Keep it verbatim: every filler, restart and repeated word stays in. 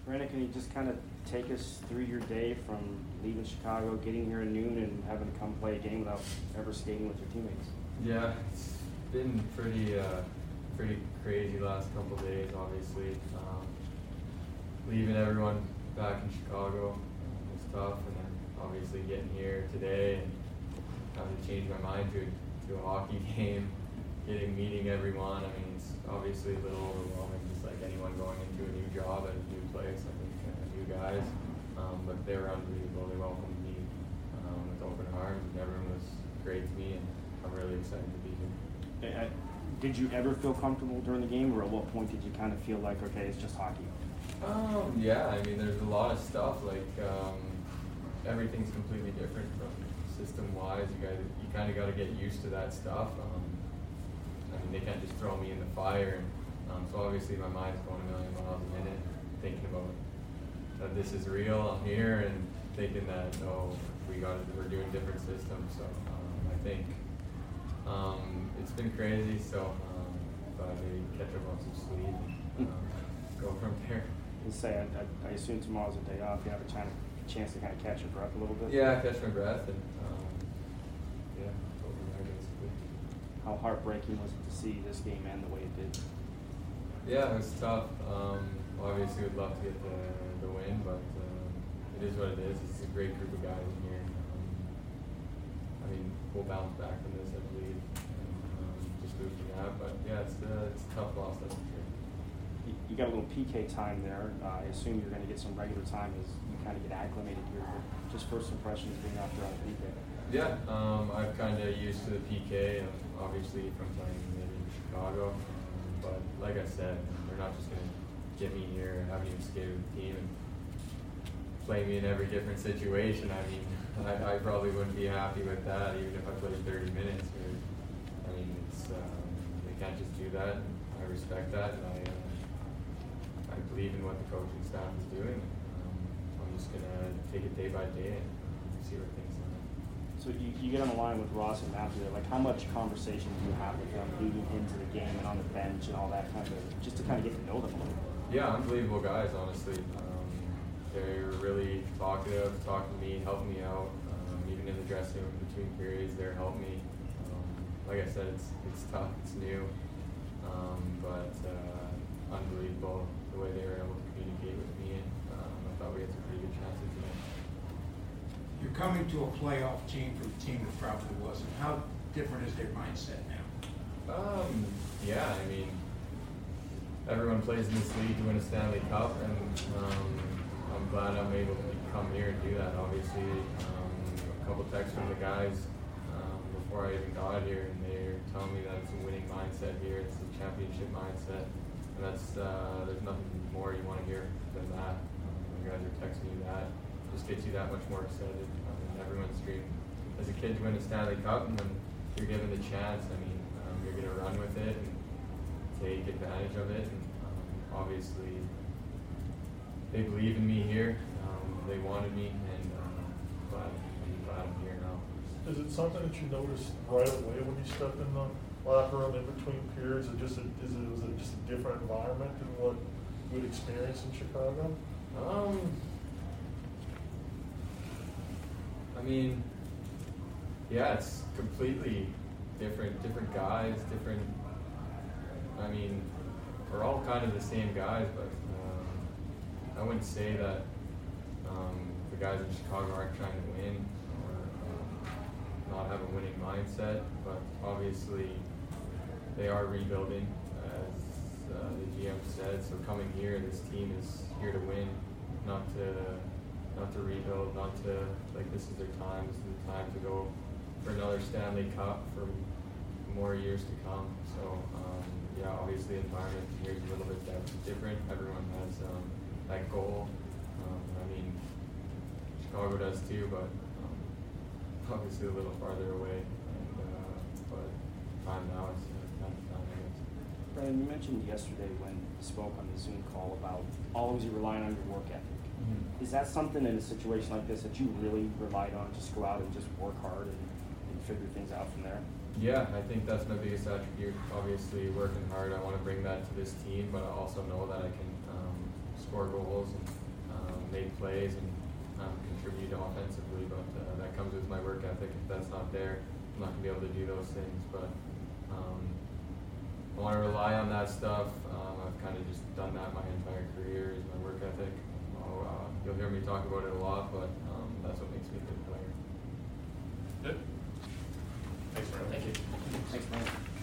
Brandon, can you just kind of take us through your day from leaving Chicago, getting here at noon, and having to come play a game without ever skating with your teammates? Yeah, it's been pretty uh, pretty crazy last couple of days, obviously. Um, leaving everyone back in Chicago was tough, and then obviously getting here today and having to change my mind to, to a hockey game, getting meeting everyone. I mean, it's obviously a little overwhelming, just like anyone going into a new job at a new place, I think, uh, new guys. Um, but they were unbelievable. They welcomed me um, with open arms, and everyone was great to me, and I'm really excited to be here. Uh, Did you ever feel comfortable during the game, or at what point did you kind of feel like, okay, it's just hockey? Um, yeah, I mean, there's a lot of stuff, like, um, everything's completely different from system-wise. You got you kind of got to get used to that stuff. Um, I mean, they can't just throw me in the fire, and um, so obviously my mind's going a million miles a minute, thinking about that this is real, I'm here, and thinking that, oh, we got we're doing different systems, so um, I think um, it's been crazy, so um, but maybe catch up on some sleep and um, go from there. And say, I, I, I assume tomorrow's a day off. You have a chance, chance to kind of catch your breath a little bit? Yeah, catch my breath, and um, yeah, over there basically. How heartbreaking was it to see this game end the way it did? Yeah, it was tough. Um, obviously, would love to get the, the win, but um, it is what it is. It's a great group of guys in here. Um, I mean, we'll bounce back from this, I believe, and um, just move from that. But yeah, it's, uh, it's a tough loss, that's for sure. You, you got a little P K time there. Uh, I assume you're going to get some regular time as you kind of get acclimated here. But just first impressions being out there on the P K. Yeah, um, I've kind of used to the P K, um, obviously from playing in Chicago. Um, but like I said, they're not just going to get me here and have me skate with the team and play me in every different situation. I mean, I, I probably wouldn't be happy with that, even if I played thirty minutes. Or, I mean, it's um, they can't just do that. And I respect that, and I uh, I believe in what the coaching staff is doing. Um, I'm just gonna take it day by day and see where things are. So you, you get on the line with Ross and Matthew there. Like, how much conversation do you have with them leading into the game and on the bench and all that kind of, just to kind of get to know them a little bit? Yeah, unbelievable guys, honestly. Um, they're really talkative, talking to me, helping me out. Um, even in the dressing room between periods, they're helping me. Um, like I said, it's it's tough, it's new, um, but uh, unbelievable the way they were able to communicate with me. And um, I thought we had some pretty good chances tonight. You're coming to a playoff team from a team that probably wasn't. How different is their mindset now? Um, yeah, I mean, everyone plays in this league to win a Stanley Cup, and um, I'm glad I'm able to come here and do that. Obviously, um, a couple texts from the guys um, before I even got here, and they're telling me that it's a winning mindset here. It's a championship mindset, and that's uh, there's nothing more you want to hear than that. Um, when guys are texting you that, just gets you that much more excited. I mean, everyone's dream as a kid to win a Stanley Cup, and when you're given the chance, I mean, um, you're going to run with it and take advantage of it. And um, obviously, they believe in me here. Um, they wanted me, and um, glad, I'm glad I'm here now. Is it something that you noticed right away when you stepped in the locker room in between periods, or just a, is it was it just a different environment than what you would experience in Chicago? Um, I mean, yeah, it's completely different. Different guys, different. I mean, we're all kind of the same guys, but um, I wouldn't say that um, the guys in Chicago aren't trying to win or um, not have a winning mindset. But obviously, they are rebuilding, as uh, the G M said. So coming here, this team is here to win, not to not to rebuild, not to like this is their time. This is the time to go for another Stanley Cup for more years to come. So. Um, Yeah, obviously the environment here is a little bit different. Everyone has um, that goal. Um, I mean, Chicago does too, but um, obviously a little farther away. And, uh, but time now is uh, time to time, I guess. Brandon, you mentioned yesterday when you spoke on the Zoom call about always you relying on your work ethic. Mm-hmm. Is that something in a situation like this that you really relied on, just go out and just work hard and, and figure things out from there? Yeah, I think that's my biggest attribute. Obviously, working hard. I want to bring that to this team, but I also know that I can um, score score goals and um, make plays and um, contribute offensively. But uh, that comes with my work ethic. If that's not there, I'm not gonna be able to do those things. But um, I want to rely on that stuff. Um, I've kind of just done that my entire career, is my work ethic. Oh, uh, you'll hear me talk about it a lot, but um, that's what makes me a good player. Good. Thanks, Ryan. Thank you. Thanks, man.